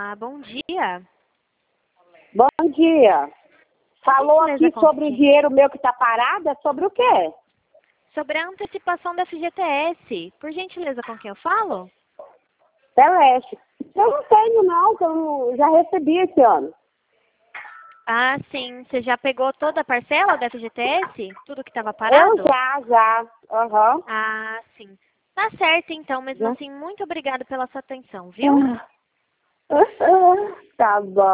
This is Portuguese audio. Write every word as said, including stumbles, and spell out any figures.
Olá, bom dia. Bom dia. Falou aqui sobre o dinheiro meu que está parado, é sobre o quê? Sobre a antecipação da F G T S. Por gentileza, com quem eu falo? Celeste. Eu não tenho não, que eu não- já recebi esse ano. Ah, sim. Você já pegou toda a parcela da F G T S? Tudo que estava parado? Eu já, já. Aham. Ah, sim. Tá certo, então. Mesmo Já. assim, muito obrigada pela sua atenção, viu? Tá bom.